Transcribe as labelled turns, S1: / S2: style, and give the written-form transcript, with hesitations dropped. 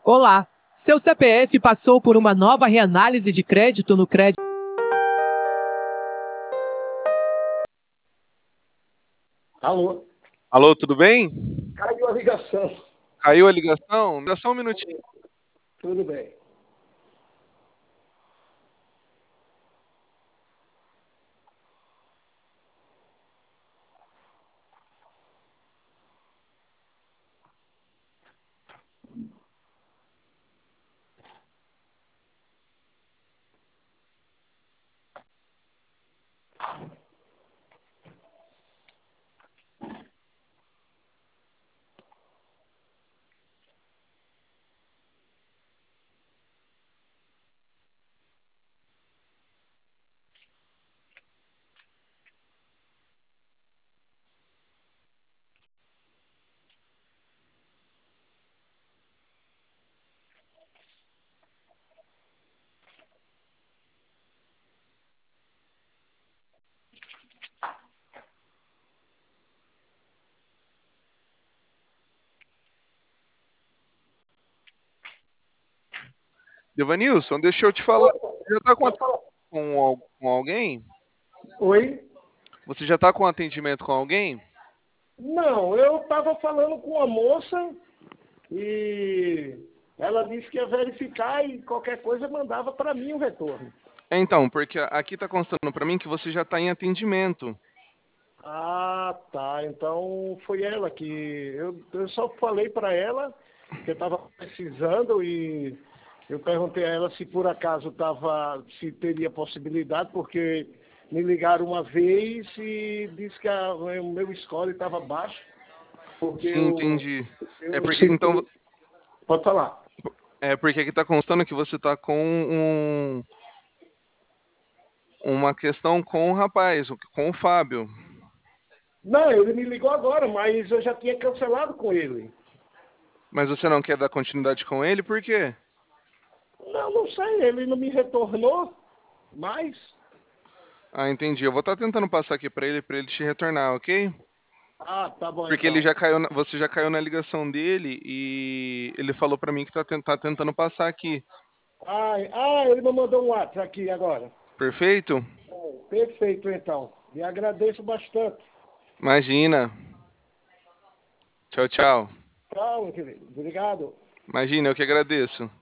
S1: Olá, seu CPF passou por uma nova reanálise de crédito no crédito.
S2: Alô?
S3: Alô, tudo bem?
S2: Caiu a ligação.
S3: Caiu a ligação? Dá só um minutinho.
S2: Tudo bem.
S3: Devanilson, deixa eu te falar. Você já está
S2: Pode falar.
S3: com alguém?
S2: Oi?
S3: Você já está com atendimento com alguém?
S2: Não, eu estava falando com a moça e ela disse que ia verificar e qualquer coisa mandava para mim o retorno.
S3: Então, porque aqui está constando para mim que você já está em atendimento.
S2: Ah, tá. Então foi ela que. Eu só falei para ela que eu estava precisando e eu perguntei a ela se por acaso se teria possibilidade, porque me ligaram uma vez e disse que o meu score estava baixo, porque
S3: Sim, entendi. É
S2: eu
S3: porque então
S2: sinto. Pode falar.
S3: é porque aqui está constando que você está com uma questão com o rapaz, com o Fábio.
S2: Não, ele me ligou agora, mas eu já tinha cancelado com ele.
S3: Mas você não quer dar continuidade com ele? Por quê?
S2: Não, não sei, ele não me retornou mais.
S3: Ah, entendi. Eu vou estar tentando passar aqui para ele te retornar, ok?
S2: Ah, tá bom
S3: Porque ele
S2: então.
S3: já caiu, você já caiu na ligação dele e ele falou pra mim que tá tentando passar aqui.
S2: Ele me mandou um WhatsApp aqui agora.
S3: Perfeito?
S2: Perfeito, então. E agradeço bastante.
S3: Imagina. Tchau, tchau.
S2: Tchau, meu querido. Obrigado.
S3: Imagina, eu que agradeço.